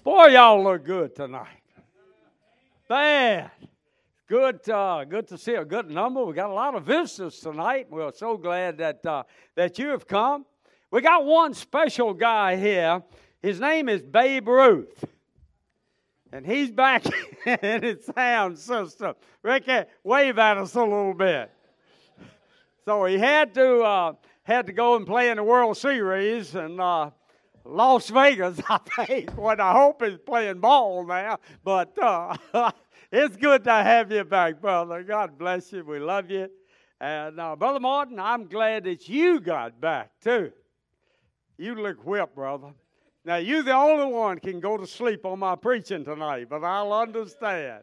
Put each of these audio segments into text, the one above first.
Boy, y'all look good tonight. Man, good to see a good number. We got a lot of visitors tonight. We're so glad that you have come. We got one special guy here. His name is Babe Ruth. And he's back in his sound system. Ricky, wave at us a little bit. So he had to go and play in the World Series and Las Vegas, I think. What I hope is playing ball now. But it's good to have you back, brother. God bless you. We love you. And Brother Martin, I'm glad that you got back, too. You look whipped, brother. Now, you're the only one can go to sleep on my preaching tonight, but I'll understand.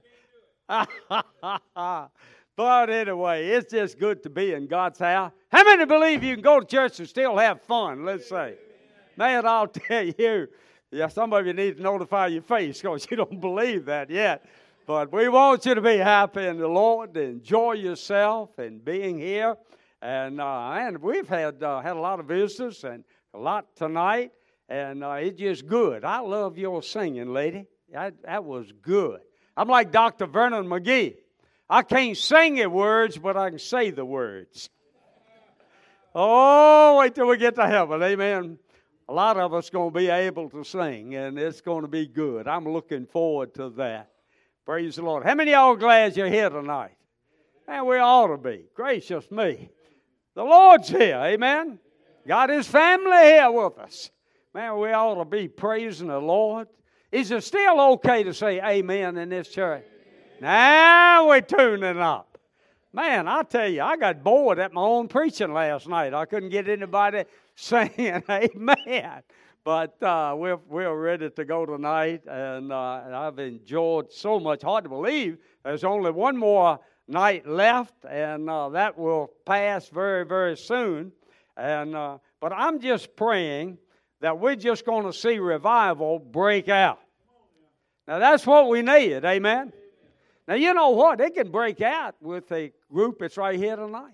But anyway, it's just good to be in God's house. How many believe you can go to church and still have fun, let's say? Man, I'll tell you, some of you need to notify your face because you don't believe that yet. But we want you to be happy in the Lord, enjoy yourself and being here. And we've had a lot of visitors and a lot tonight, and it's just good. I love your singing, lady. That was good. I'm like Dr. Vernon McGee. I can't sing the words, but I can say the words. Oh, wait till we get to heaven, amen. A lot of us going to be able to sing, and it's going to be good. I'm looking forward to that. Praise the Lord. How many of y'all glad you're here tonight? Man, we ought to be. Gracious me. The Lord's here, amen. Got His family here with us. Man, we ought to be praising the Lord. Is it still okay to say amen in this church? Now we're tuning up. Man, I tell you, I got bored at my own preaching last night. I couldn't get anybody saying amen. But we're ready to go tonight, and I've enjoyed so much. Hard to believe there's only one more night left, and that will pass very, very soon. But I'm just praying that we're just going to see revival break out. Now, that's what we need, amen? Now, you know what? It can break out with a group that's right here tonight.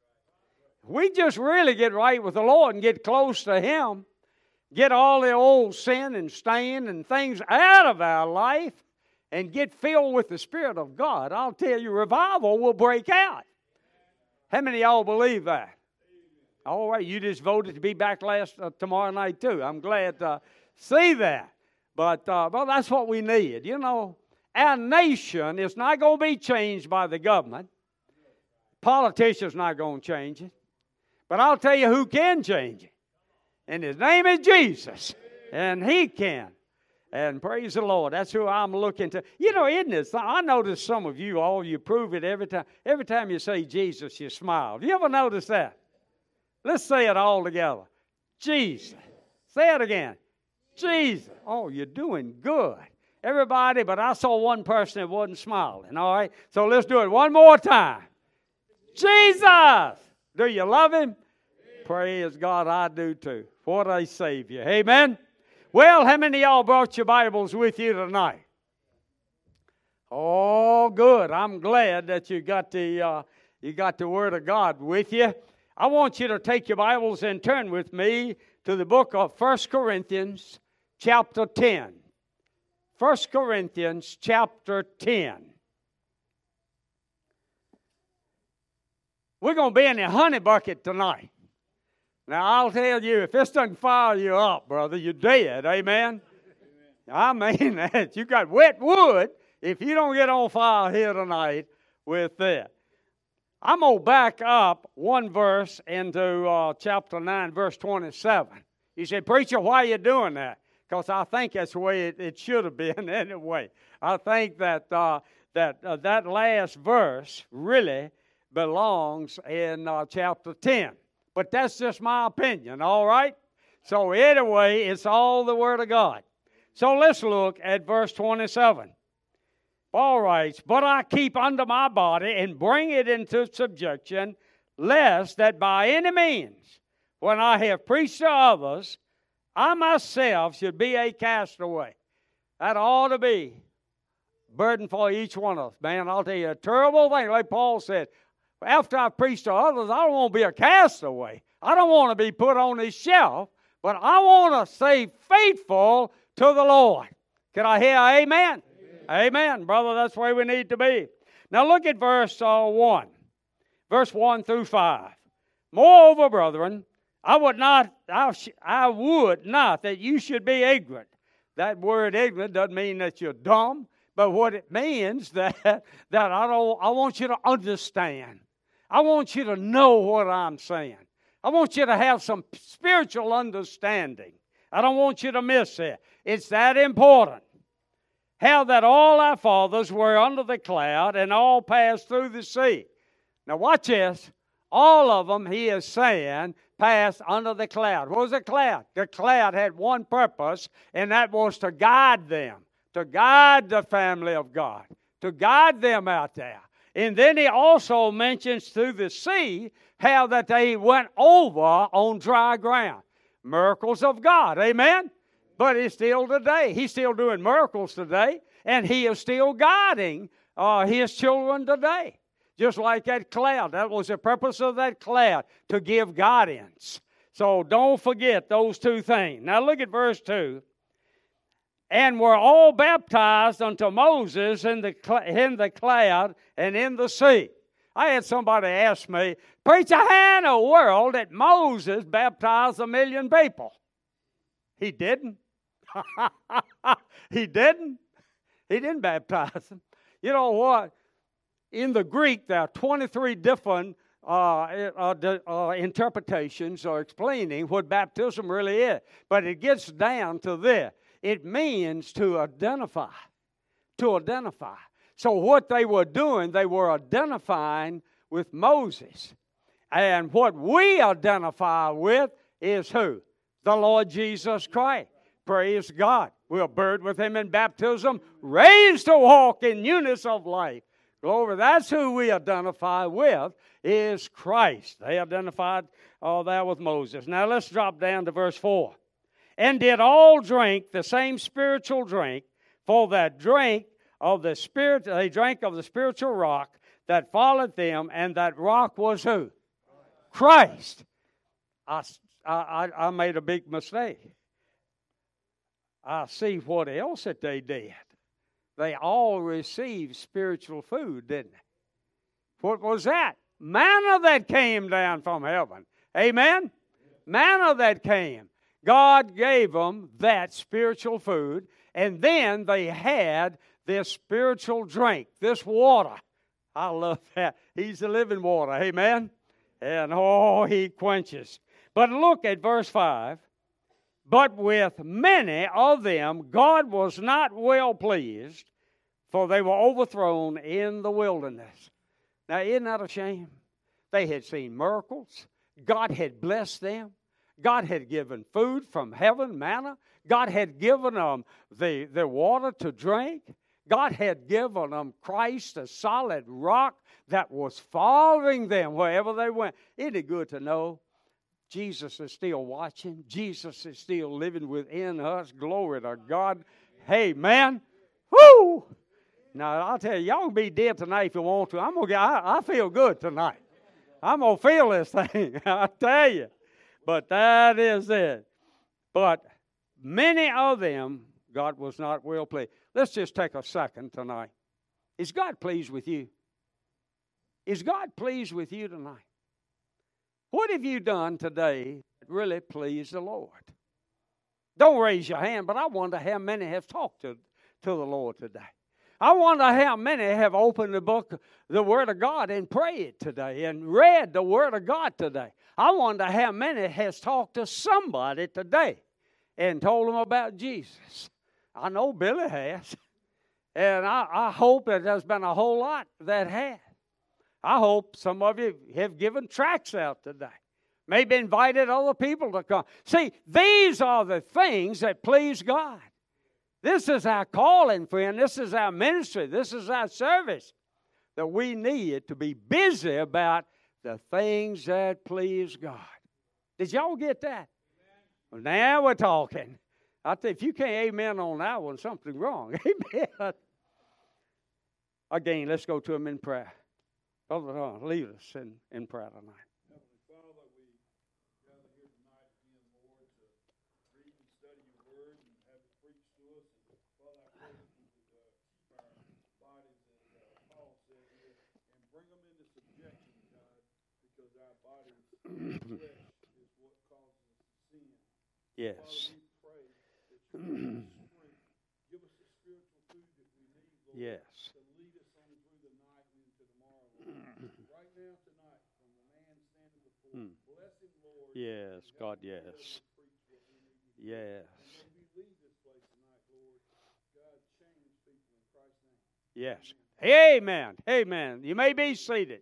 We just really get right with the Lord and get close to Him, get all the old sin and stain and things out of our life, and get filled with the Spirit of God. I'll tell you, revival will break out. How many of y'all believe that? All right, you just voted to be back tomorrow night too. I'm glad to see that. But that's what we need. You know, our nation is not going to be changed by the government. Politicians not going to change it. But I'll tell you who can change it. And His name is Jesus. And He can. And praise the Lord. That's who I'm looking to. You know, isn't it? I notice some of you, all you prove it every time. Every time you say Jesus, you smile. You ever notice that? Let's say it all together. Jesus. Say it again. Jesus. Oh, you're doing good. Everybody, but I saw one person that wasn't smiling, all right? So let's do it one more time. Jesus. Do you love Him? Praise God, I do too. What a Savior. Amen? Well, how many of y'all brought your Bibles with you tonight? Oh, good. I'm glad that you got the Word of God with you. I want you to take your Bibles and turn with me to the book of 1 Corinthians chapter 10. 1 Corinthians chapter 10. We're going to be in the honey bucket tonight. Now, I'll tell you, if this doesn't fire you up, brother, you're dead. Amen? I mean that. You got wet wood if you don't get on fire here tonight with that. I'm going to back up one verse into chapter 9, verse 27. You say, preacher, why are you doing that? Because I think that's the way it should have been anyway. I think that that last verse really belongs in chapter 10. But that's just my opinion, all right? So anyway, it's all the Word of God. So let's look at verse 27. Paul writes, but I keep under my body and bring it into subjection, lest that by any means, when I have preached to others, I myself should be a castaway. That ought to be a burden for each one of us. Man, I'll tell you a terrible thing, like Paul said. After I preach to others, I don't want to be a castaway. I don't want to be put on this shelf, but I want to stay faithful to the Lord. Can I hear amen? Amen, brother. That's where we need to be. Now look at verse 1. Verse 1 through 5. Moreover, brethren, I would not that you should be ignorant. That word ignorant doesn't mean that you're dumb, but what it means that I want you to understand. I want you to know what I'm saying. I want you to have some spiritual understanding. I don't want you to miss it. It's that important. How that all our fathers were under the cloud and all passed through the sea. Now watch this. All of them, he is saying, passed under the cloud. What was a cloud? The cloud had one purpose, and that was to guide them, to guide the family of God, to guide them out there. And then he also mentions through the sea how that they went over on dry ground. Miracles of God, amen? But it's still today. He's still doing miracles today, and he is still guiding his children today. Just like that cloud. That was the purpose of that cloud, to give guidance. So don't forget those two things. Now look at verse 2. And were all baptized unto Moses in the cloud and in the sea. I had somebody ask me, preacher, how in the world did Moses baptize 1 million people? He didn't. He didn't. He didn't baptize them. You know what? In the Greek, there are 23 different interpretations or explaining what baptism really is. But it gets down to this. It means to identify. To identify. So what they were doing, they were identifying with Moses. And what we identify with is who? The Lord Jesus Christ. Praise God. We're buried with him in baptism, raised to walk in newness of life. Glory, that's who we identify with, is Christ. They identified all that with Moses. Now let's drop down to verse 4. And did all drink the same spiritual drink, for that drink of the Spirit, they drank of the spiritual rock that followed them, and that rock was who? Christ. I made a big mistake. I see what else that they did. They all received spiritual food, didn't they? What was that? Manna that came down from heaven. Amen? Manna that came. God gave them that spiritual food, and then they had this spiritual drink, this water. I love that. He's the living water. Amen? And he quenches. But look at verse 5. But with many of them God was not well pleased, for they were overthrown in the wilderness. Now, isn't that a shame? They had seen miracles. God had blessed them. God had given food from heaven, manna. God had given them the water to drink. God had given them Christ, a solid rock that was following them wherever they went. Isn't it good to know Jesus is still watching? Jesus is still living within us. Glory to God. Hey, man. Woo! Now, I'll tell you, y'all can be dead tonight if you want to. I feel good tonight. I'm going to feel this thing. I tell you. But that is it. But many of them, God was not well pleased. Let's just take a second tonight. Is God pleased with you? Is God pleased with you tonight? What have you done today that really pleased the Lord? Don't raise your hand, but I wonder how many have talked to the Lord today. I wonder how many have opened the Word of God, and prayed today and read the Word of God today. I wonder how many has talked to somebody today and told them about Jesus. I know Billy has. And I hope that there's been a whole lot that have. I hope some of you have given tracts out today. Maybe invited other people to come. See, these are the things that please God. This is our calling, friend. This is our ministry. This is our service. That we need to be busy about the things that please God. Did y'all get that? Well, now we're talking. I tell you, if you can't amen on that one, something's wrong. Amen. Again, let's go to him in prayer. Brother, lead us in prayer tonight. Heavenly Father, we gather here tonight again, Lord, to read and study your word and have it preached to us. And Father, I because our body's flesh is what causes sin. Yes. Father, we pray that you give us strength, give us the spiritual food that we need, Lord, Yes. to lead us on through the night and into tomorrow, Lord. Right now, tonight, from the man standing before you, bless him, Lord. Yes, and God, help him yes. to preach what we need to hear. Yes. And when we leave this place tonight, Lord, God, change people in Christ's name. Yes. Amen. Amen. You may be seated.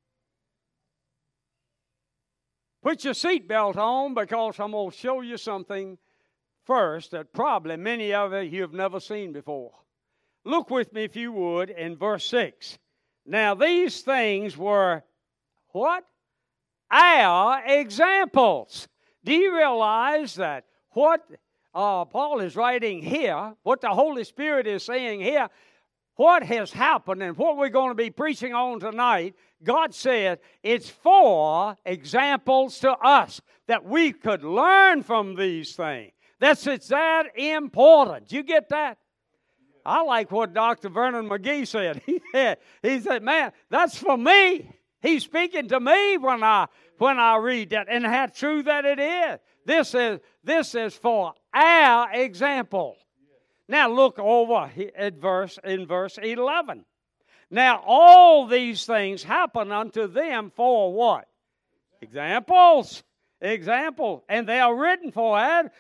Put your seatbelt on because I'm going to show you something first that probably many of you have never seen before. Look with me, if you would, in verse 6. Now, these things were what? Our examples. Do you realize that what Paul is writing here, what the Holy Spirit is saying here, what has happened and what we're going to be preaching on tonight, God said it's for examples to us that we could learn from these things. It's that important. You get that? I like what Dr. Vernon McGee said. He said, man, that's for me. He's speaking to me when I read that, and how true that it is. This is for our example. Now look over at verse 11. Now all these things happen unto them for what? Examples. Example. And they are written for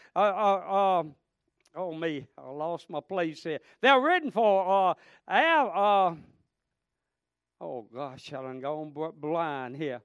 oh me, I lost my place here. They're written for our oh gosh, I done gone blind here.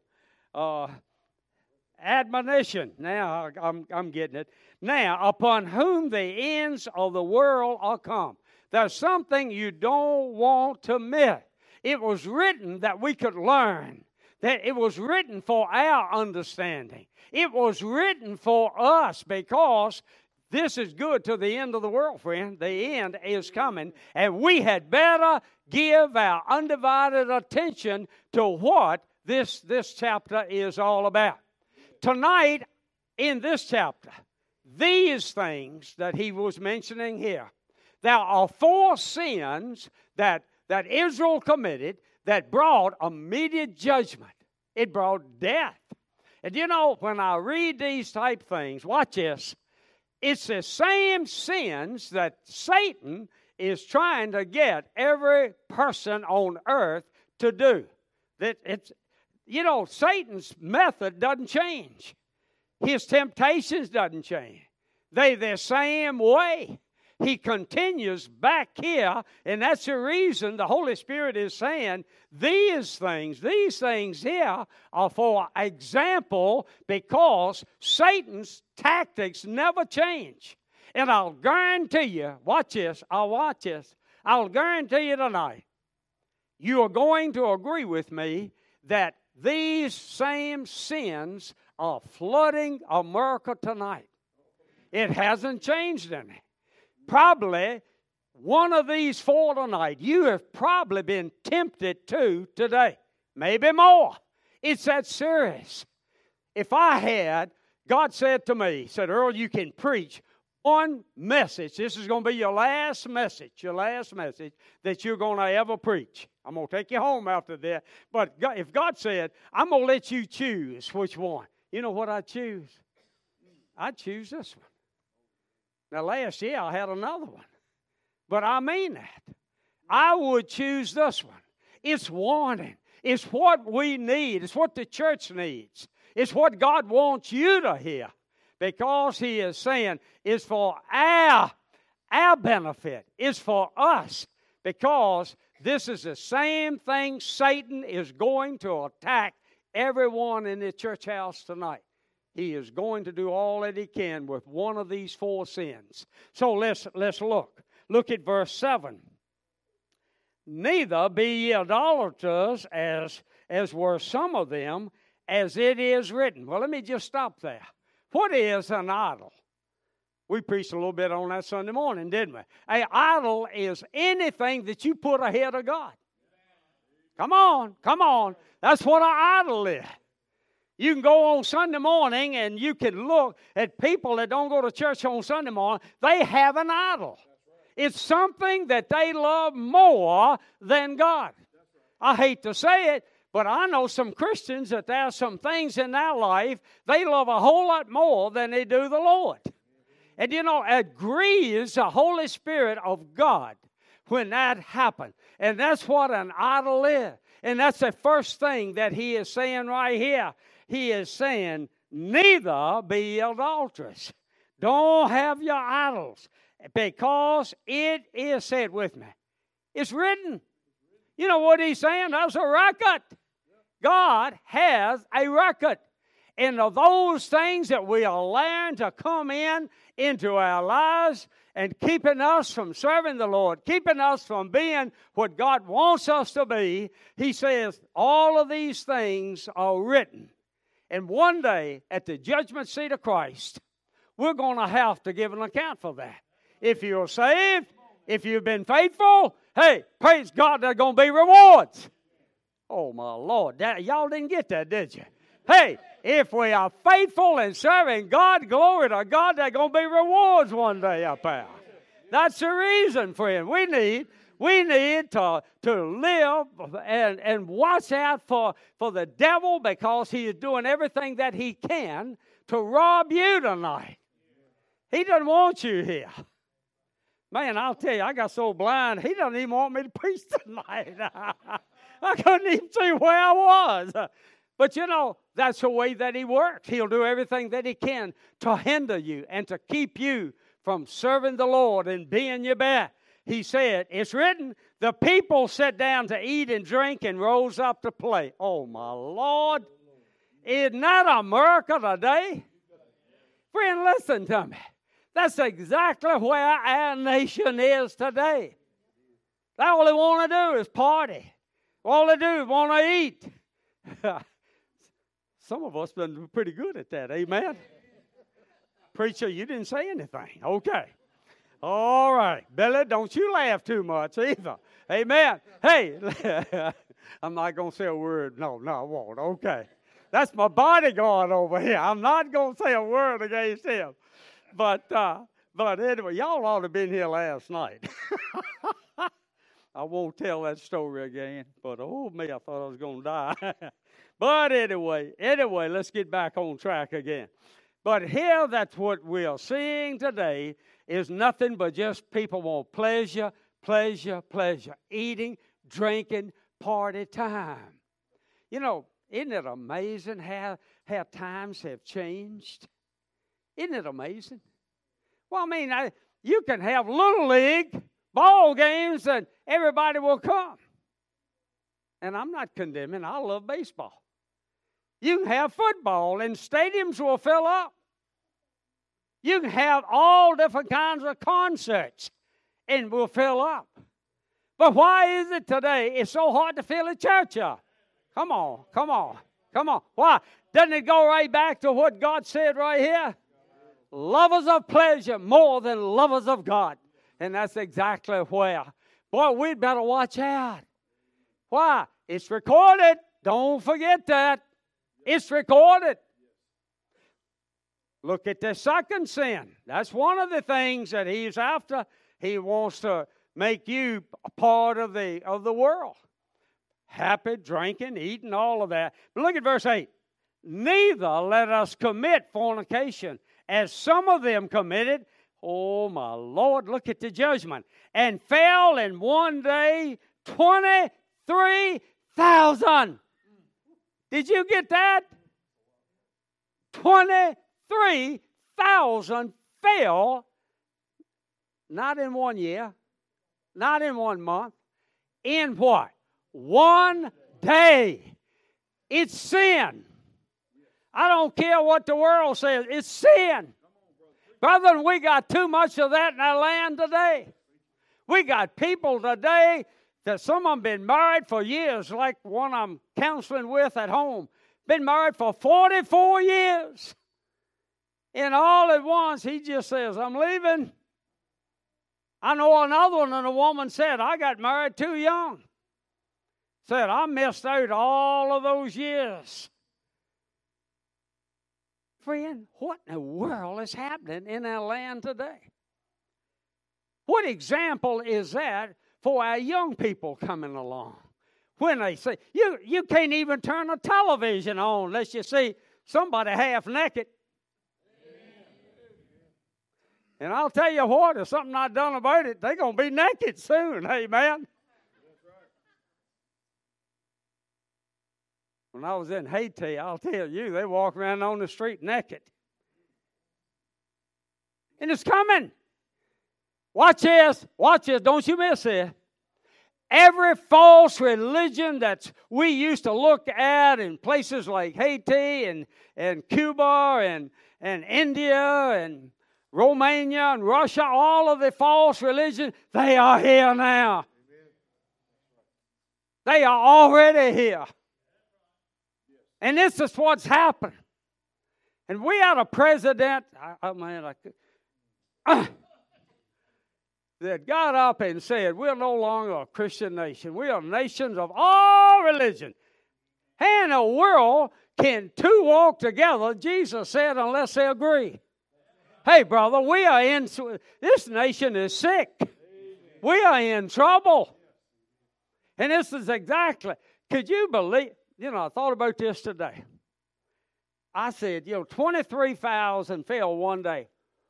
Admonition. Now I'm getting it. Now, upon whom the ends of the world are come. There's something you don't want to miss. It was written that we could learn. That it was written for our understanding. It was written for us because this is good to the end of the world, friend. The end is coming, and we had better give our undivided attention to what this chapter is all about. Tonight, in this chapter, these things that he was mentioning here, there are 4 sins that Israel committed that brought immediate judgment. It brought death. And you know, when I read these type things, watch this. It's the same sins that Satan is trying to get every person on earth to do. That it's, you know, Satan's method doesn't change. His temptations doesn't change. They're the same way. He continues back here, and that's the reason the Holy Spirit is saying these things here are for example because Satan's tactics never change. And I'll guarantee you, watch this, I'll guarantee you tonight, you are going to agree with me that these same sins are flooding America tonight. It hasn't changed any. Probably one of these 4 tonight, you have probably been tempted to today. Maybe more. It's that serious. If I had, God said to me, said, Earl, you can preach one message. This is going to be your last message that you're going to ever preach. I'm going to take you home after that. But if God said, I'm going to let you choose which one, you know what I'd choose? I'd choose this one. Now, last year I had another one. But I mean that. I would choose this one. It's warning. It's what we need. It's what the church needs. It's what God wants you to hear. Because He is saying it's for our benefit. It's for us. Because this is the same thing Satan is going to attack everyone in the church house tonight. He is going to do all that he can with one of these 4 sins. So let's look. Look at verse 7. Neither be ye idolaters as were some of them, as it is written. Well, let me just stop there. What is an idol? We preached a little bit on that Sunday morning, didn't we? An idol is anything that you put ahead of God. Come on. That's what an idol is. You can go on Sunday morning and you can look at people that don't go to church on Sunday morning. They have an idol. It's something that they love more than God. I hate to say it, But I know some Christians that there are some things in their life they love a whole lot more than they do the Lord. And it grieves the Holy Spirit of God when that happens. And that's what an idol is. And that's the first thing that he is saying right here. He is saying, neither be adulterous. Don't have your idols. Because it is said with me. It's written. You know what he's saying? That's a record. God has a record. And of those things that we are allowing to come into our lives and keeping us from serving the Lord, keeping us from being what God wants us to be, he says all of these things are written. And one day at the judgment seat of Christ, we're going to have to give an account for that. If you're saved, if you've been faithful, hey, praise God, there's going to be rewards. Oh, my Lord. Y'all didn't get that, did you? Hey, if we are faithful in serving God, glory to God, there's going to be rewards one day up there. That's the reason, friend. We need to live and watch out for the devil, because he is doing everything that he can to rob you tonight. He doesn't want you here. Man, I'll tell you, I got so blind, he doesn't even want me to preach tonight. I couldn't even see where I was. But that's the way that he works. He'll do everything that he can to hinder you and to keep you from serving the Lord and being your best. He said, it's written, the people sat down to eat and drink and rose up to play. Oh, my Lord. Isn't that America today? Friend, listen to me. That's exactly where our nation is today. All they want to do is party. All they do is want to eat. Some of us have been pretty good at that, amen? Preacher, you didn't say anything. Okay. All right. Billy, don't you laugh too much either. Amen. Hey, I'm not going to say a word. No, I won't. Okay. That's my bodyguard over here. I'm not going to say a word against him. But anyway, y'all ought to have been here last night. I won't tell that story again. But, oh, me, I thought I was going to die. But anyway, let's get back on track again. But here, that's what we are seeing today is nothing but just people want pleasure, pleasure, pleasure. Eating, drinking, party time. Isn't it amazing how times have changed? Isn't it amazing? Well, I mean, you can have Little League ball games and everybody will come. And I'm not condemning. I love baseball. You can have football and stadiums will fill up. You can have all different kinds of concerts and will fill up. But why is it today it's so hard to fill a church up? Come on. Why? Doesn't it go right back to what God said right here? Lovers of pleasure more than lovers of God. And that's exactly where. Boy, we'd better watch out. Why? It's recorded. Don't forget that. It's recorded. Look at the second sin. That's one of the things that he's after. He wants to make you a part of the world. Happy, drinking, eating, all of that. But look at verse 8. Neither let us commit fornication, as some of them committed. Oh, my Lord, look at the judgment. And fell in one day 23,000. Did you get that? 23,000 fell, not in 1 year, not in 1 month, in what? 1 day. It's sin. I don't care what the world says. It's sin. Brother, we got too much of that in our land today. We got people today that some of them been married for years, like one I'm counseling with at home. Been married for 44 years. And all at once, he just says, I'm leaving. I know another one, and a woman said, I got married too young. Said, I missed out all of those years. Friend, what in the world is happening in our land today? What example is that for our young people coming along? when they see. You can't even turn a television on unless you see somebody half naked. And I'll tell you what, there's something not done about it, they're going to be naked soon. Amen. When I was in Haiti, I'll tell you, they walk around on the street naked. And it's coming. Watch this. Watch this. Don't you miss it. Every false religion that we used to look at in places like Haiti and Cuba and India and Romania and Russia, all of the false religions, they are here now. They are already here. And this is what's happened. And we had a president, that got up and said, we're no longer a Christian nation. We are nations of all religion. How in the world can two walk together, Jesus said, unless they agree? Hey, brother, this nation is sick. We are in trouble. And this is exactly, could you believe, I thought about this today. I said, 23,000 fell one day.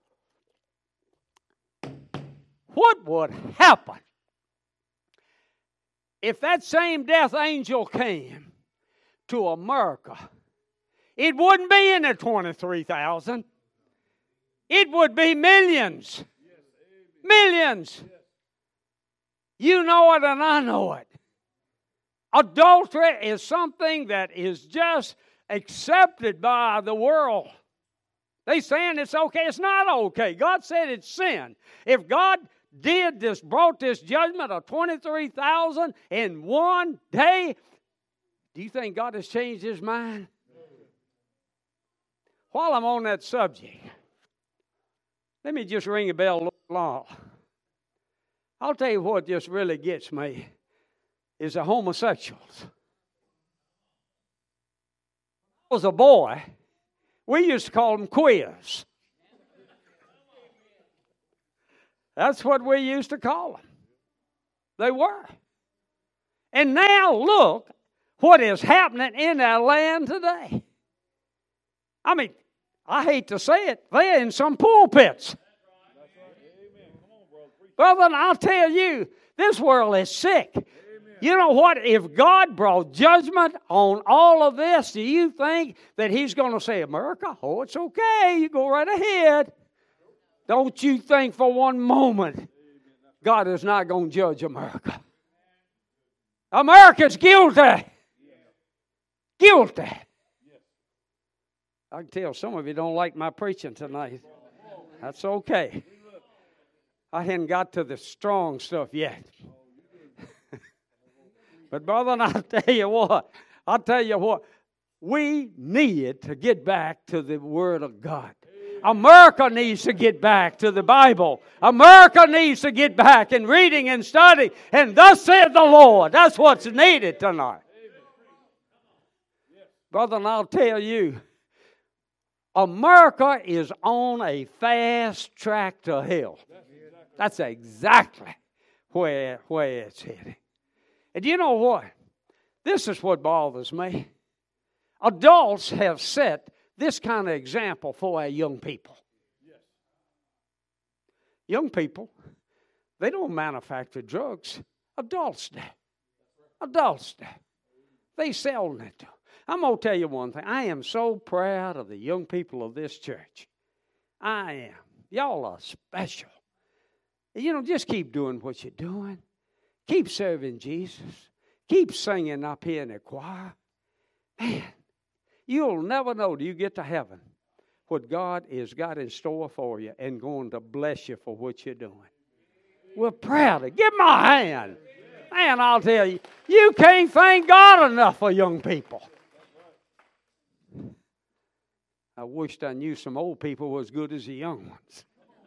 What would happen if that same death angel came to America? It wouldn't be in the 23,000. It would be millions. Millions. You know it and I know it. Adultery is something that is just accepted by the world. They saying it's okay. It's not okay. God said it's sin. If God brought this judgment of 23,000 in one day, do you think God has changed His mind? While I'm on that subject, let me just ring a bell a little long. I'll tell you what just really gets me is the homosexuals. When I was a boy, we used to call them queers. That's what we used to call them. They were. And now look what is happening in our land today. I mean, I hate to say it, they're in some pulpits. Brother, I'll tell you, this world is sick. You know what? If God brought judgment on all of this, do you think that He's going to say, America, oh, it's okay, you go right ahead. Don't you think for one moment God is not going to judge America. America's guilty. Guilty. I can tell some of you don't like my preaching tonight. That's okay. I hadn't got to the strong stuff yet. But brother, I'll tell you what, we need to get back to the Word of God. America needs to get back to the Bible. America needs to get back in reading and studying. And thus saith the Lord. That's what's needed tonight. Brother, and I'll tell you, America is on a fast track to hell. That's exactly where it's heading. And you know what? This is what bothers me. Adults have set this kind of example for our young people. Young people, they don't manufacture drugs. Adults do. Adults do. They sell it. I'm going to tell you one thing. I am so proud of the young people of this church. I am. Y'all are special. Just keep doing what you're doing. Keep serving Jesus. Keep singing up here in the choir. Man, you'll never know till you get to heaven what God has got in store for you and going to bless you for what you're doing. We're proud of. Give them a hand. Man, I'll tell you, you can't thank God enough for young people. I wished I knew some old people were as good as the young ones.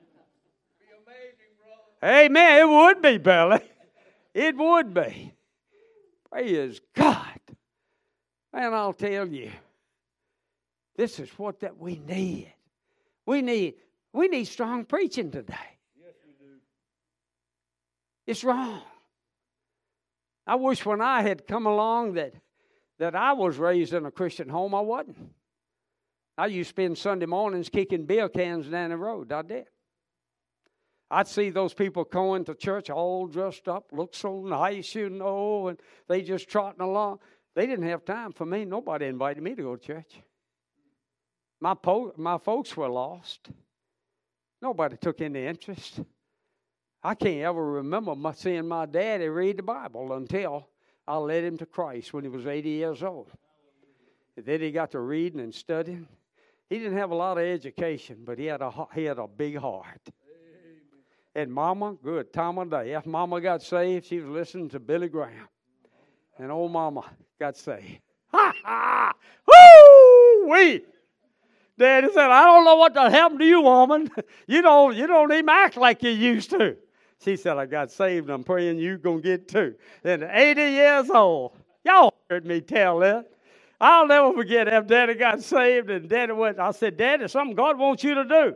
Amen. It would be, Billy. It would be. Praise God. And I'll tell you, this is what that we need. We need strong preaching today. Yes, we do. It's wrong. I wish when I had come along that I was raised in a Christian home. I wasn't. I used to spend Sunday mornings kicking beer cans down the road. I did. I'd see those people going to church all dressed up, look so nice, and they just trotting along. They didn't have time for me. Nobody invited me to go to church. My folks were lost. Nobody took any interest. I can't ever remember seeing my daddy read the Bible until I led him to Christ when he was 80 years old. And then he got to reading and studying. He didn't have a lot of education, but he had a big heart. And Mama, good time of day. After Mama got saved, she was listening to Billy Graham. And old Mama got saved. Ha ha! Woo-wee! Daddy said, I don't know what happened to you, woman. You don't even act like you used to. She said, I got saved. I'm praying you're going to get too. And 80 years old. Y'all heard me tell that. I'll never forget after Daddy got saved and Daddy went. I said, Daddy, something God wants you to do.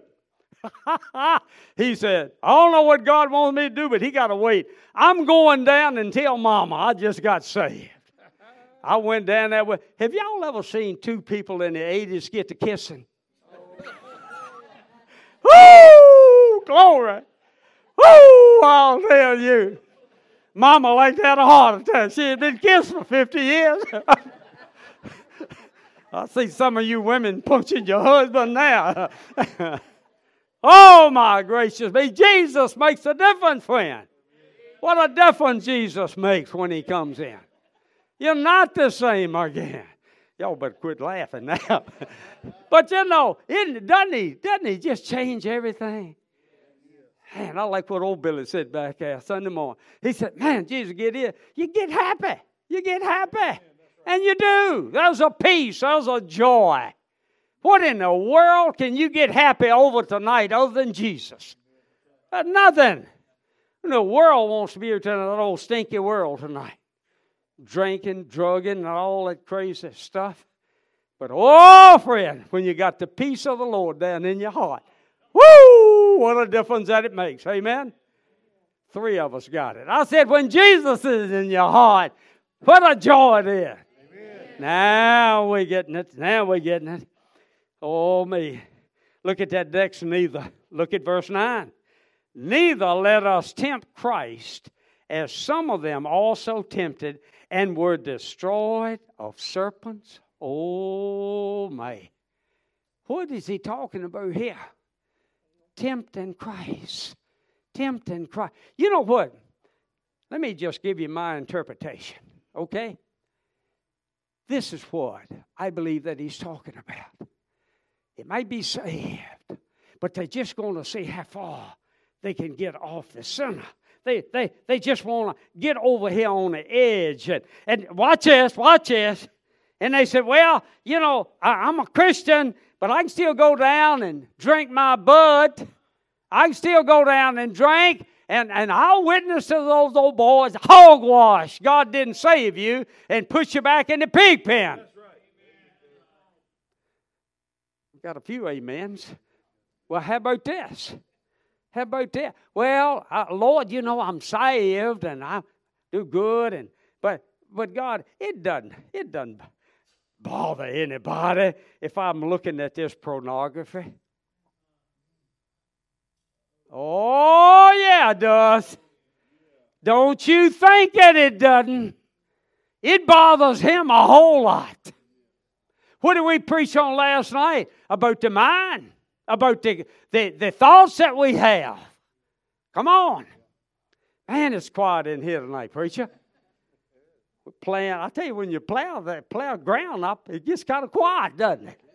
He said, I don't know what God wants me to do, but he got to wait. I'm going down and tell Mama I just got saved. I went down that way. Have y'all ever seen two people in the 80s get to kissing? Woo! Glory! Woo! I'll tell you. Mama like to have a heart attack. She had been kissed for 50 years. I see some of you women punching your husband now. Oh, my gracious me. Jesus makes a difference, friend. What a difference Jesus makes when he comes in. You're not the same again. Y'all better quit laughing now. But doesn't he just change everything? Man, I like what old Billy said back there Sunday morning. He said, man, Jesus, get here. You get happy. You get happy. And you do. There's a peace. There's a joy. What in the world can you get happy over tonight other than Jesus? Nothing. The world wants to be here to that old stinky world tonight. Drinking, drugging, and all that crazy stuff. But, oh, friend, when you got the peace of the Lord down in your heart, woo, what a difference that it makes. Amen? 3 of us got it. I said, when Jesus is in your heart, what a joy it is. Amen. Now we're getting it. Now we're getting it. Oh, me. Look at that next neither. Look at verse 9. Neither let us tempt Christ, as some of them also tempted and were destroyed of serpents. Oh, my. What is he talking about here? Tempting Christ. Tempting Christ. You know what? Let me just give you my interpretation, okay? This is what I believe that he's talking about. It might be saved, but they're just going to see how far they can get off the center. They just want to get over here on the edge. And watch this. And they said, well, I'm a Christian, but I can still go down and drink my bud. I can still go down and drink, and I'll witness to those old boys, hogwash. God didn't save you and put you back in the pig pen. That's right. Got a few amens. Well, how about this? How about that? Well, Lord, I'm saved and I do good, but God, it doesn't bother anybody if I'm looking at this pornography. Oh, yeah, it does. Don't you think that it doesn't? It bothers him a whole lot. What did we preach on last night? About the mind. About the thoughts that we have. Come on. Man, it's quiet in here tonight, preacher. We're playing. I tell you, when you plow ground up, it gets kind of quiet, doesn't it?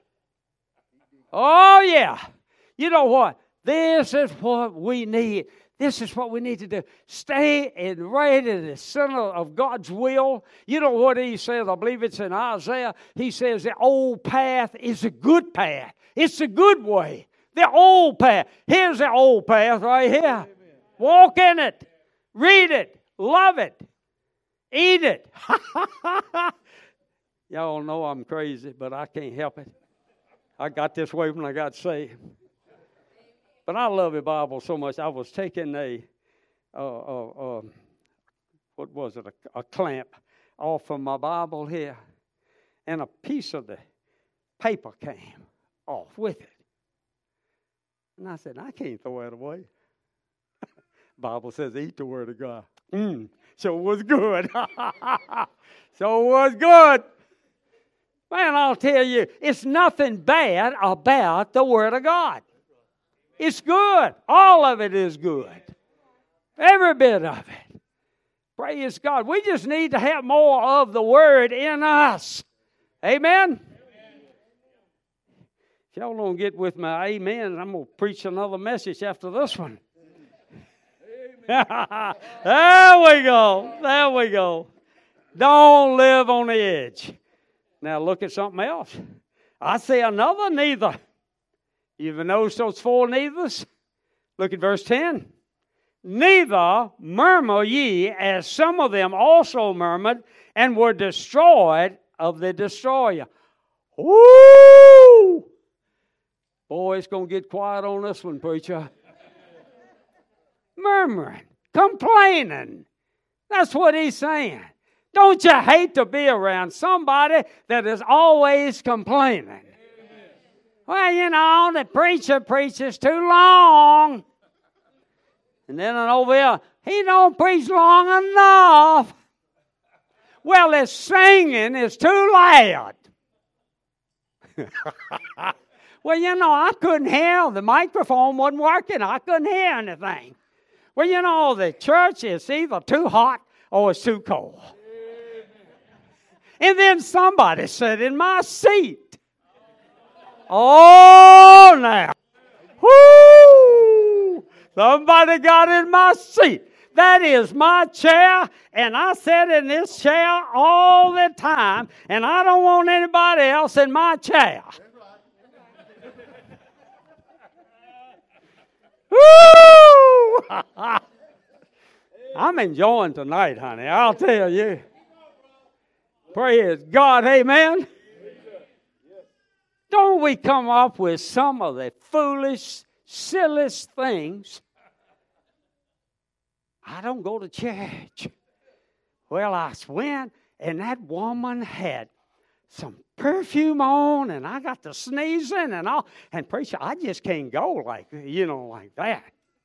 Oh, yeah. You know what? This is what we need. This is what we need to do. Stay right in the center of God's will. You know what he says? I believe it's in Isaiah. He says the old path is a good path. It's a good way. The old path. Here's the old path right here. Amen. Walk in it. Read it. Love it. Eat it. Y'all know I'm crazy, but I can't help it. I got this way when I got saved. But I love the Bible so much. I was taking what what was it, a clamp off of my Bible here, and a piece of the paper came off with it. And I said, I can't throw it away. Bible says eat the word of God. So it was good. So it was good. Man, I'll tell you, it's nothing bad about the word of God. It's good. All of it is good. Every bit of it. Praise God. We just need to have more of the word in us. Amen? If y'all don't get with my amen, I'm going to preach another message after this one. There we go. There we go. Don't live on the edge. Now look at something else. I say another neither. You ever notice those four neithers? Look at verse 10. Neither murmur ye, as some of them also murmured, and were destroyed of the destroyer. Woo! Boy, it's going to get quiet on this one, preacher. Murmuring, complaining. That's what he's saying. Don't you hate to be around somebody that is always complaining? Well, you know, the preacher preaches too long. And then over here, he don't preach long enough. Well, his singing is too loud. Well, you know, I couldn't hear. The microphone wasn't working. I couldn't hear anything. Well, you know, the church is either too hot or it's too cold. And then somebody sat in my seat. Oh, now. Whoo! Somebody got in my seat. That is my chair, and I sit in this chair all the time, and I don't want anybody else in my chair. Woo! I'm enjoying tonight, honey. I'll tell you. Praise God, amen. Don't we come up with some of the foolish, silliest things? I don't go to church. Well, I went, and that woman had some perfume on, and I got to sneezing and all. And preacher, I just can't go like that.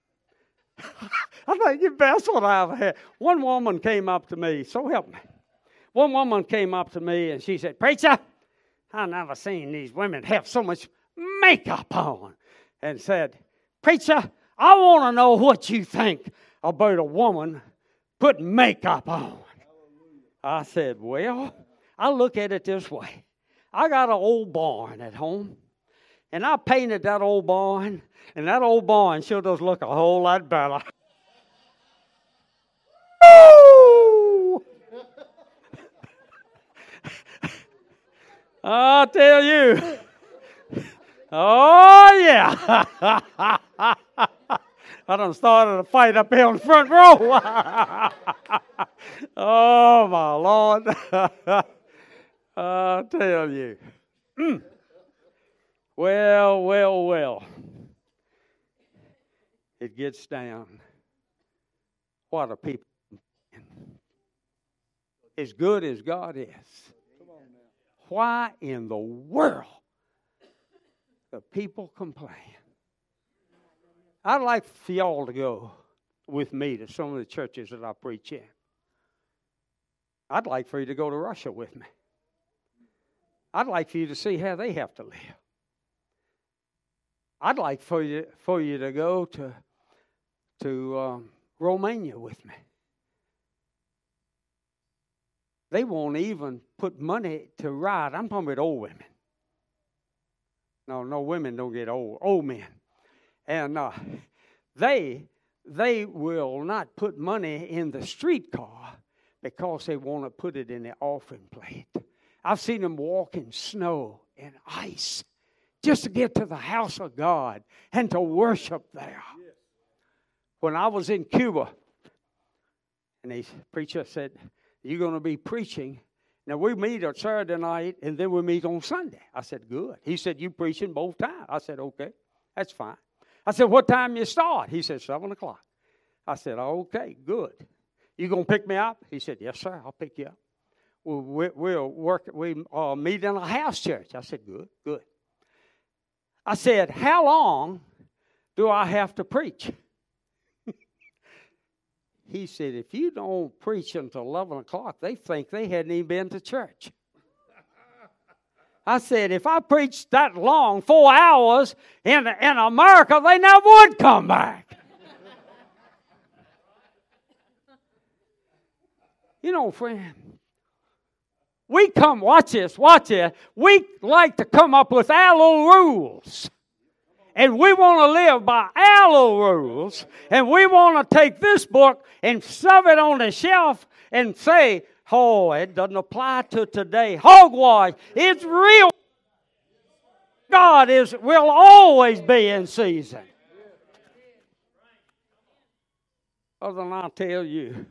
I think the best one I ever had. One woman came up to me, so help me. One woman came up to me, and she said, "Preacher, I've never seen these women have so much makeup on." And said, "Preacher, I want to know what you think about a woman putting makeup on." I said, "Well, I look at it this way. I got an old barn at home, and I painted that old barn, and that old barn sure does look a whole lot better." I'll tell you. Oh, yeah. I done started a fight up here on the front row. Oh, my Lord. I'll tell you. Well. It gets down. What are people? As good as God is. Why in the world do people complain? I'd like for y'all to go with me to some of the churches that I preach in. I'd like for you to go to Russia with me. I'd like for you to see how they have to live. I'd like for you to go to Romania with me. They won't even put money to ride. I'm talking about old women. No, women don't get old. Old men. And they will not put money in the streetcar because they want to put it in the offering plate. I've seen them walk in snow and ice just to get to the house of God and to worship there. When I was in Cuba, and the preacher said, "You're going to be preaching. Now, we meet on Saturday night, and then we meet on Sunday." I said, "Good." He said, "You preaching both times?" I said, "Okay, that's fine." I said, "What time you start?" He said, 7 o'clock. I said, "Okay, good." You going to pick me up? He said, yes, sir, I'll pick you up. We'll meet in a house church. I said, good. I said, how long do I have to preach? He said, if you don't preach until 11 o'clock, they think they hadn't even been to church. I said, if I preached that long, 4 hours, in America, they never would come back. You know, friend, watch this. We like to come up with our little rules. And we want to live by our little rules. And we want to take this book and shove it on the shelf and say, oh, it doesn't apply to today. Hogwash. It's real. God will always be in season. Other than I'll tell you.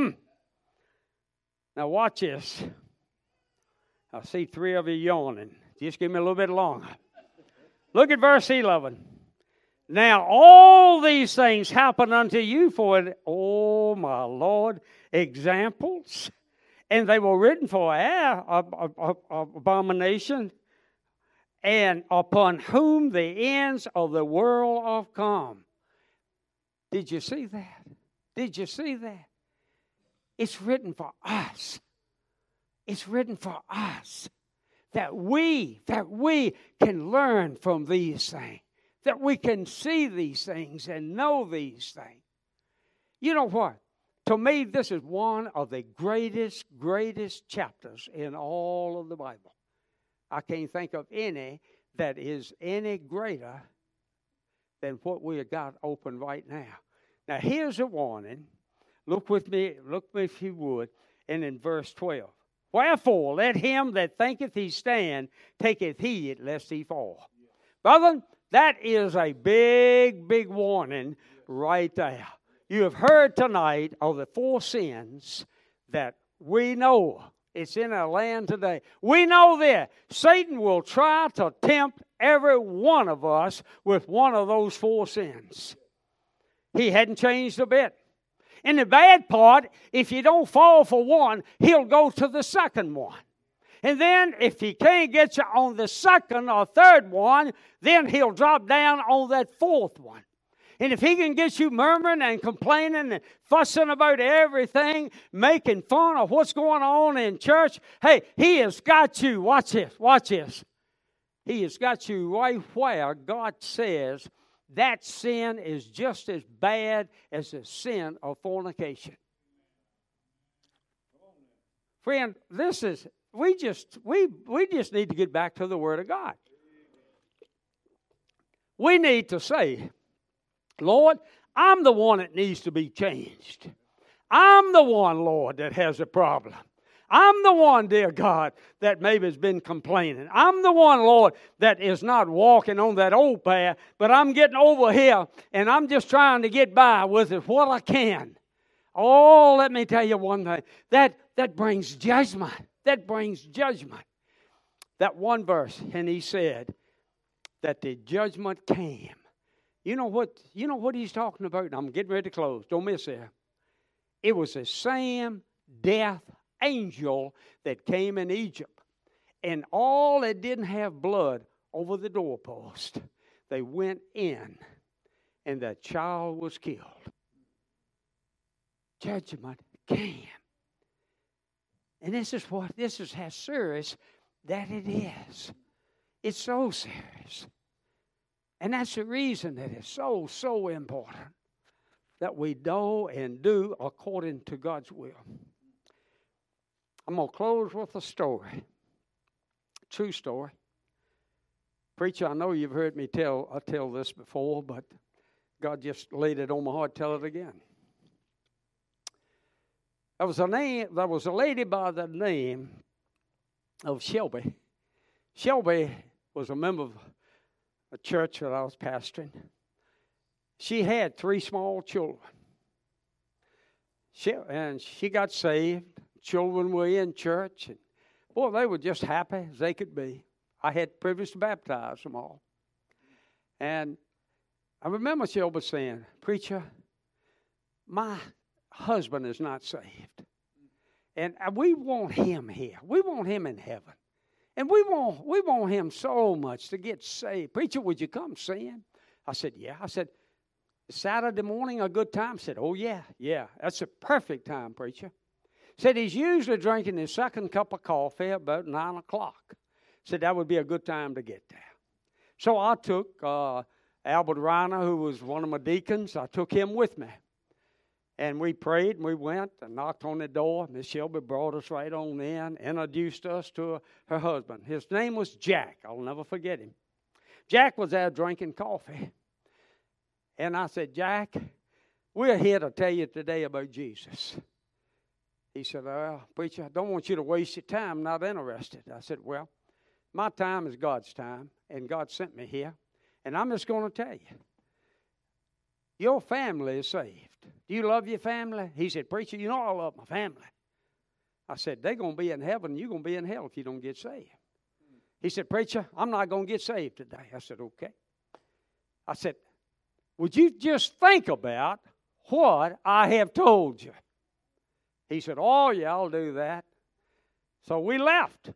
Now watch this. I see 3 of you yawning. Just give me a little bit longer. Look at verse 11. Now all these things happen unto you for, oh my Lord, examples. And they were written for our abomination, and upon whom the ends of the world are come. Did you see that? Did you see that? It's written for us. It's written for us. That we can learn from these things. That we can see these things and know these things. You know what? To me, this is one of the greatest chapters in all of the Bible. I can't think of any that is any greater than what we have got open right now. Now, here's a warning. Look with me if you would, and in verse 12. Wherefore, let him that thinketh he stand taketh heed lest he fall. Brother, that is a big warning right there. You have heard tonight of the 4 sins that we know. It's in our land today. We know that Satan will try to tempt every one of us with one of those 4 sins. He hadn't changed a bit. And the bad part, if you don't fall for one, he'll go to the second one. And then if he can't get you on the second or third one, then he'll drop down on that 4th one. And if he can get you murmuring and complaining and fussing about everything, making fun of what's going on in church, hey, he has got you. Watch this. He has got you right where God says that sin is just as bad as the sin of fornication. Friend, we just need to get back to the Word of God. We need to say, Lord, I'm the one that needs to be changed. I'm the one, Lord, that has a problem. I'm the one, dear God, that maybe has been complaining. I'm the one, Lord, that is not walking on that old path, but I'm getting over here, and I'm just trying to get by with it what I can. Oh, let me tell you one thing. That brings judgment. That brings judgment. That one verse, and he said that the judgment came. You know what he's talking about? And I'm getting ready to close. Don't miss it. It was the same death angel that came in Egypt. And all that didn't have blood over the doorpost, they went in, and that child was killed. Judgment came. And this is how serious that it is. It's so serious. And that's the reason that it's so important that we know and do according to God's will. I'm going to close with a story. True story. Preacher, I know you've heard me tell this before, but God just laid it on my heart to tell it again. There was a lady by the name of Shelby. Shelby was a member of a church that I was pastoring. She had 3 small children. She got saved. Children were in church. And boy, they were just happy as they could be. I had the privilege to baptize them all. And I remember Shelby saying, Preacher, husband is not saved. And we want him here. We want him in heaven. And we want him so much to get saved. Preacher, would you come sing? I said, yeah. I said, Saturday morning a good time? I said, oh, yeah. That's a perfect time, preacher. Said he's usually drinking his second cup of coffee about 9 o'clock. Said that would be a good time to get there. So I took Albert Reiner, who was one of my deacons, I took him with me. And we prayed, and we went and knocked on the door. Miss Shelby brought us right on in, introduced us to her husband. His name was Jack. I'll never forget him. Jack was there drinking coffee. And I said, Jack, we're here to tell you today about Jesus. He said, well, preacher, I don't want you to waste your time. I'm not interested. I said, well, my time is God's time, and God sent me here. And I'm just going to tell you, your family is saved. Do you love your family? He said, preacher, you know I love my family. I said, they're going to be in heaven. You're going to be in hell if you don't get saved. He said, preacher, I'm not going to get saved today. I said, okay. I said, would you just think about what I have told you? He said, oh, yeah, I'll do that. So we left.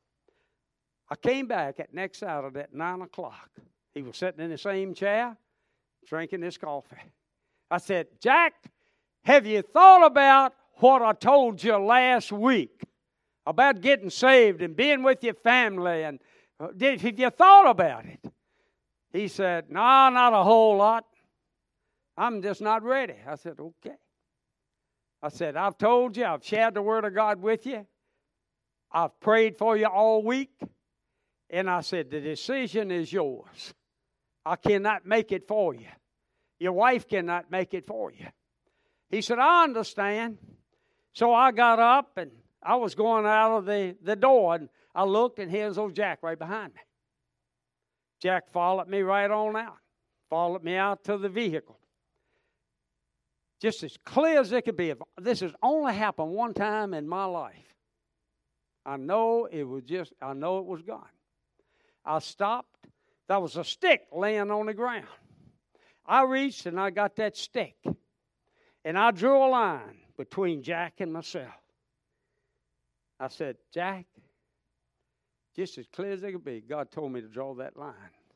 I came back at next Saturday at 9 o'clock. He was sitting in the same chair, drinking his coffee. I said, Jack, have you thought about what I told you last week about getting saved and being with your family? And have you thought about it? He said, no, not a whole lot. I'm just not ready. I said, okay. I said, I've told you, I've shared the Word of God with you. I've prayed for you all week. And I said, the decision is yours. I cannot make it for you. Your wife cannot make it for you. He said, I understand. So I got up and I was going out of the door and I looked and here's old Jack right behind me. Jack followed me right on out. Followed me out to the vehicle. Just as clear as it could be. This has only happened one time in my life. I know it was God. I stopped. There was a stick laying on the ground. I reached and I got that stick. And I drew a line between Jack and myself. I said, Jack, just as clear as it could be, God told me to draw that line.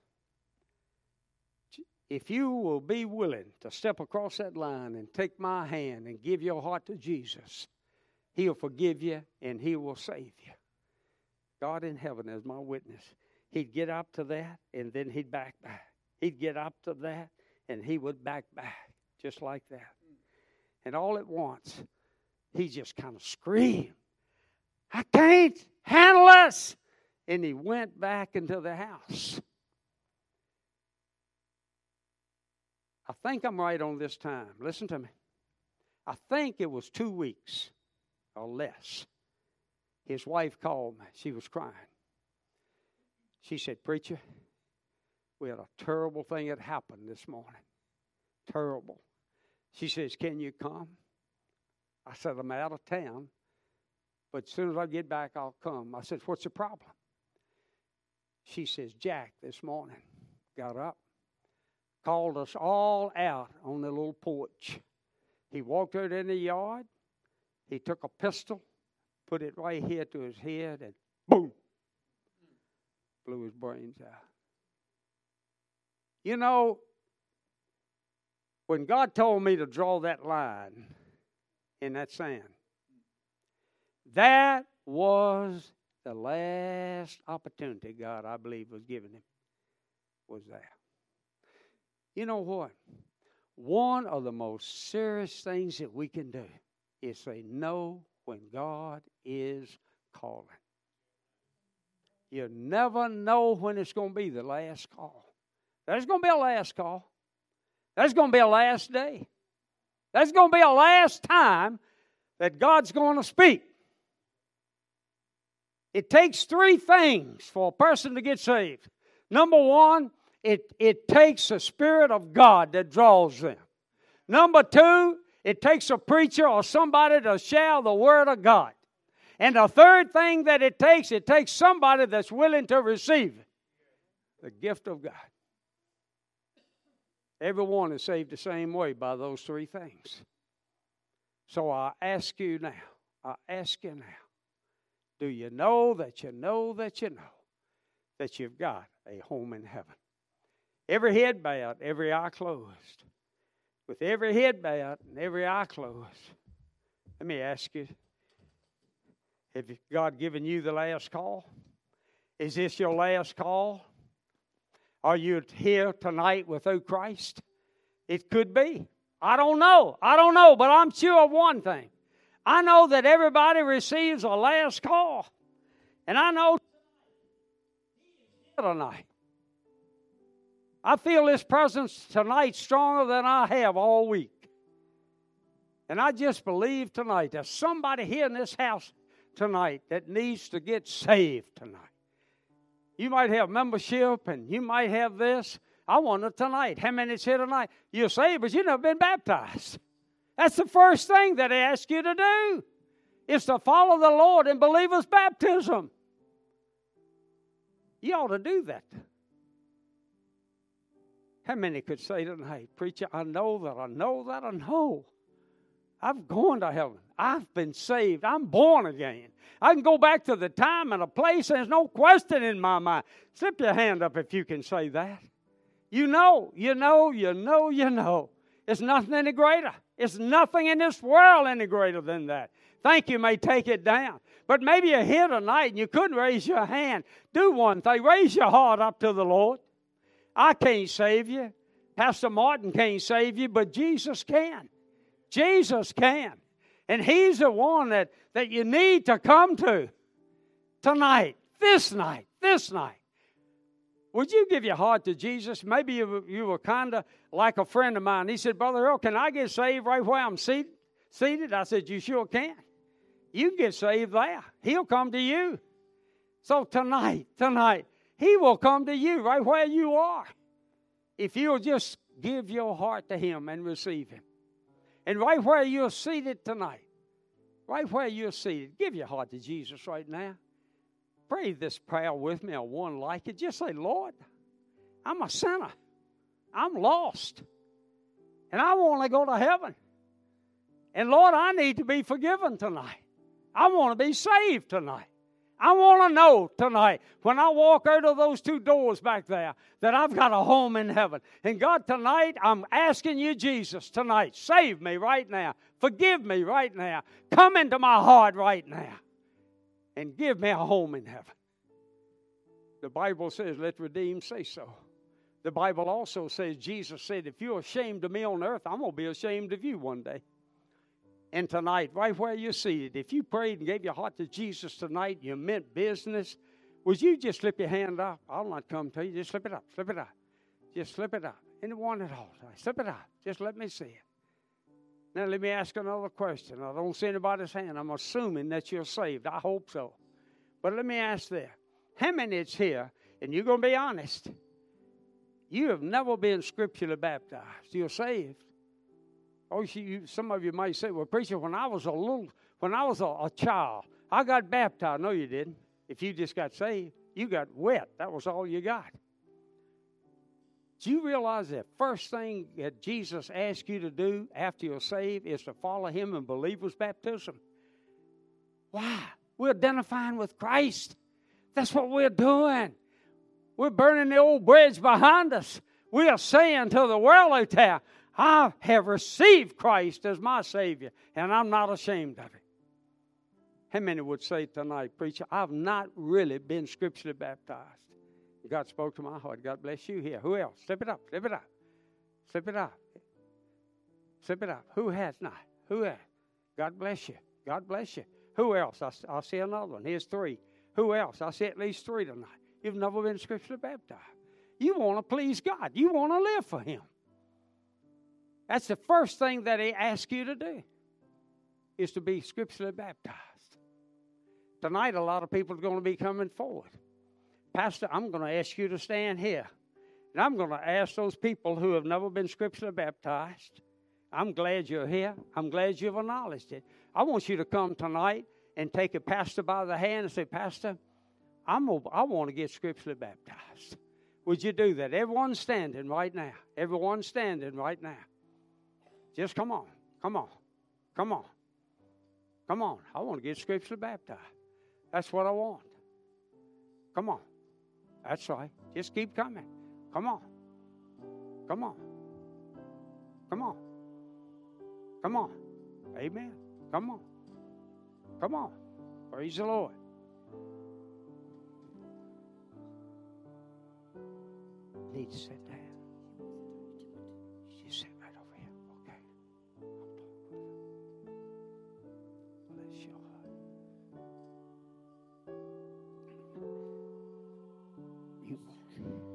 If you will be willing to step across that line and take my hand and give your heart to Jesus, He'll forgive you and He will save you. God in heaven is my witness. He'd get up to that and then he'd back. He'd get up to that and he would back, just like that. And all at once, he just kind of screamed, I can't handle this. And he went back into the house. I think I'm right on this time. Listen to me. I think it was 2 weeks or less. His wife called me. She was crying. She said, Preacher, we had a terrible thing that happened this morning. Terrible. She says, can you come? I said, I'm out of town, but as soon as I get back, I'll come. I said, what's the problem? She says, Jack this morning got up, called us all out on the little porch. He walked out in the yard. He took a pistol, put it right here to his head, and boom, blew his brains out. You know, when God told me to draw that line in that sand, that was the last opportunity God, I believe, was giving him, was there. You know what? One of the most serious things that we can do is say no when God is calling. You never know when it's going to be the last call. There's going to be a last call. There's going to be a last day. There's going to be a last time that God's going to speak. It takes 3 things for a person to get saved. Number 1, it takes the Spirit of God that draws them. Number 2, it takes a preacher or somebody to share the Word of God. And the third thing that it takes somebody that's willing to receive it. The gift of God. Everyone is saved the same way by those 3 things. So I ask you now, do you know that you know that you know that you've got a home in heaven? Every head bowed, every eye closed. With every head bowed and every eye closed, let me ask you, have God given you the last call? Is this your last call? Are you here tonight without Christ? It could be. I don't know, but I'm sure of one thing. I know that everybody receives a last call. And I know tonight. I feel His presence tonight stronger than I have all week. And I just believe tonight there's somebody here in this house tonight that needs to get saved tonight. You might have membership and you might have this. I wonder tonight, how many is here tonight? You're saved, but you've never been baptized. That's the first thing that He asks you to do, is to follow the Lord in believer's baptism. You ought to do that. How many could say tonight, preacher, I know that I know that I know. I'm going to heaven. I've been saved. I'm born again. I can go back to the time and a place, and there's no question in my mind. Slip your hand up if you can say that. You know. There's nothing any greater. There's nothing in this world any greater than that. Thank you may take it down. But maybe you're here tonight and you couldn't raise your hand. Do one thing. Raise your heart up to the Lord. I can't save you. Pastor Martin can't save you, but Jesus can. Jesus can. And He's the one that you need to come to tonight, this night. Would you give your heart to Jesus? Maybe you were kind of like a friend of mine. He said, Brother Earl, can I get saved right where I'm seated? I said, you sure can. You can get saved there. He'll come to you. So tonight, He will come to you right where you are. If you'll just give your heart to Him and receive Him. And right where you're seated tonight, give your heart to Jesus right now. Pray this prayer with me or one like it. Just say, Lord, I'm a sinner. I'm lost. And I want to go to heaven. And Lord, I need to be forgiven tonight. I want to be saved tonight. I want to know tonight, when I walk out of those two doors back there, that I've got a home in heaven. And God, tonight, I'm asking you, Jesus, tonight, save me right now. Forgive me right now. Come into my heart right now. And give me a home in heaven. The Bible says, let redeemed say so. The Bible also says, Jesus said, if you're ashamed of me on earth, I'm going to be ashamed of you one day. And tonight, right where you're seated, if you prayed and gave your heart to Jesus tonight, you meant business, would you just slip your hand up? I'll not come to you. Just slip it up. Just slip it up. Anyone at all. Slip it up. Just let me see it. Now, let me ask another question. I don't see anybody's hand. I'm assuming that you're saved. I hope so. But let me ask this. How many is here, and you're going to be honest, you have never been scripturally baptized? You're saved. Oh, some of you might say, well, preacher, when I was a child, I got baptized. No, you didn't. If you just got saved, you got wet. That was all you got. Do you realize that first thing that Jesus asked you to do after you're saved is to follow Him in believer's baptism? Why? We're identifying with Christ. That's what we're doing. We're burning the old bridge behind us. We are saying to the world out there, I have received Christ as my Savior, and I'm not ashamed of it. How many would say tonight, preacher, I've not really been scripturally baptized? God spoke to my heart. God bless you here. Who else? Slip it up. Who has not? Who has? God bless you. Who else? I see another one. Here's three. Who else? I see at least three tonight. You've never been scripturally baptized. You want to please God. You want to live for Him. That's the first thing that He asks you to do, is to be scripturally baptized. Tonight, a lot of people are going to be coming forward. Pastor, I'm going to ask you to stand here. And I'm going to ask those people who have never been scripturally baptized. I'm glad you're here. I'm glad you've acknowledged it. I want you to come tonight and take a pastor by the hand and say, Pastor, I want to get scripturally baptized. Would you do that? Everyone's standing right now. Just come on. Come on. I want to get scripturally baptized. That's what I want. Come on. That's right. Just keep coming. Come on. Come on. Come on. Come on. Amen. Come on. Come on. Praise the Lord. Need to sit down. Just sit right over here. Okay. Bless your heart. You